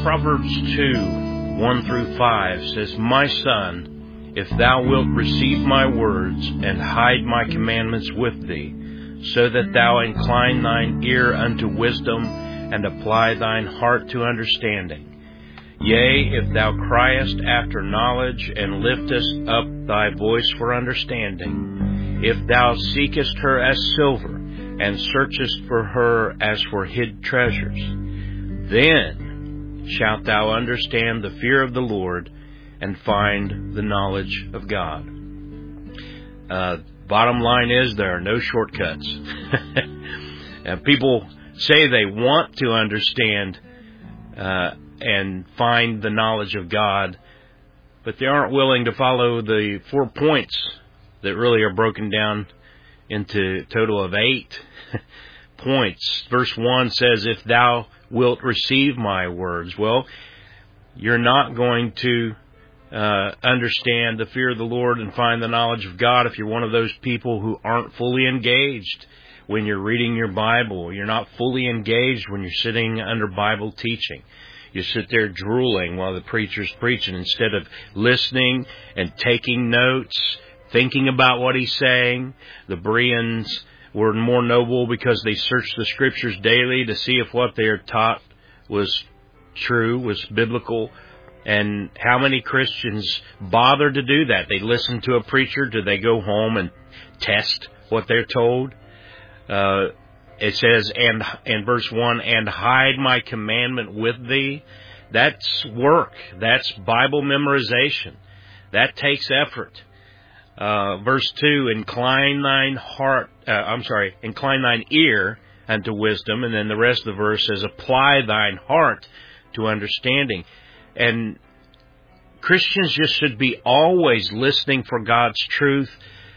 Proverbs 2, 1 through 5 says, My son, if thou wilt receive my words, and hide my commandments with thee, so that thou incline thine ear unto wisdom, and apply thine heart to understanding. Yea, if thou criest after knowledge, and liftest up thy voice for understanding, if thou seekest her as silver, and searchest for her as for hid treasures, then shalt thou understand the fear of the Lord, and find the knowledge of God. Bottom line is, there are no shortcuts. And people say they want to understand and find the knowledge of God, but they aren't willing to follow the 4 points that really are broken down into a total of 8 points. Verse 1 says, if thou wilt receive my words. Well, you're not going to understand the fear of the Lord and find the knowledge of God if you're one of those people who aren't fully engaged when you're reading your Bible. You're not fully engaged when you're sitting under Bible teaching. You sit there drooling while the preacher's preaching instead of listening and taking notes, thinking about what he's saying. The Bereans were more noble because they searched the Scriptures daily to see if what they are taught was true, was biblical. And how many Christians bother to do that? They listen to a preacher. Do they go home and test what they're told? It says, and in verse 1, and hide my commandment with thee. That's work. That's Bible memorization. That takes effort. Verse 2, incline thine ear unto wisdom. And then the rest of the verse says, apply thine heart to understanding. And Christians just should be always listening for God's truth,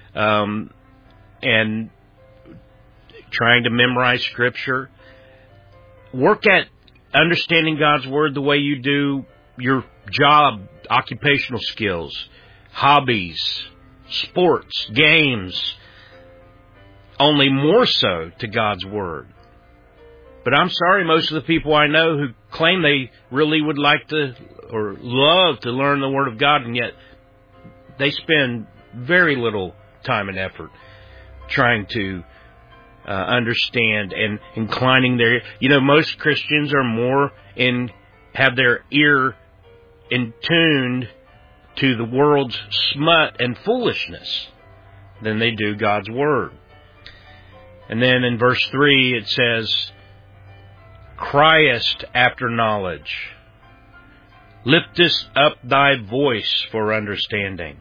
and trying to memorize Scripture. Work at understanding God's Word the way you do your job, occupational skills, hobbies, sports, games, only more so to God's Word. But I'm sorry, most of the people I know who claim they really would like to or love to learn the Word of God, and yet they spend very little time and effort trying to understand and inclining their... most Christians are more have their ear in tuned to the world's smut and foolishness than they do God's Word. And then in verse 3 it says, criest after knowledge, liftest up thy voice for understanding,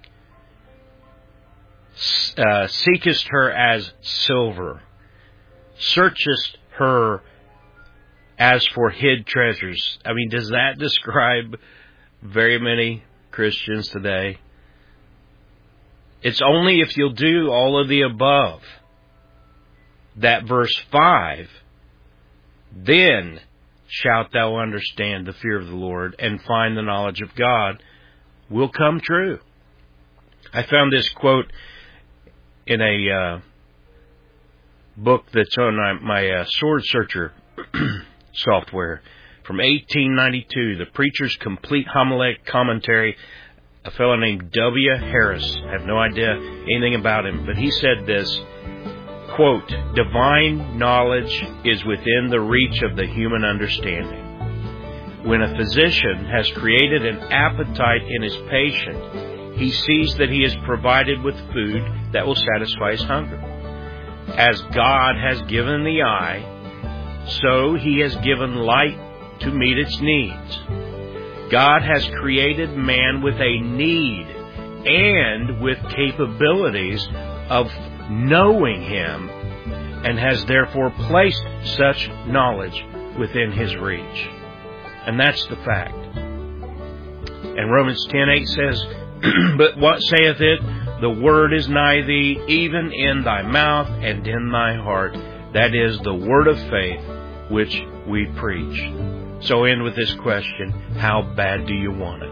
seekest her as silver, searchest her as for hid treasures. I mean, does that describe very many Christians today? It's only if you'll do all of the above that verse 5, then shalt thou understand the fear of the Lord and find the knowledge of God, will come true. I found this quote in a book that's on my Sword Searcher software from 1892, The Preacher's Complete Homiletic Commentary, a fellow named W. Harris. I have no idea anything about him, but he said this, quote, divine knowledge is within the reach of the human understanding. When a physician has created an appetite in his patient, he sees that he is provided with food that will satisfy his hunger. As God has given the eye, so He has given light to meet its needs. God has created man with a need and with capabilities of knowing Him, and has therefore placed such knowledge within His reach. And that's the fact. And Romans 10:8 says, but what saith it? The word is nigh thee, even in thy mouth and in thy heart. That is the word of faith which we preach. So end with this question, how bad do you want it?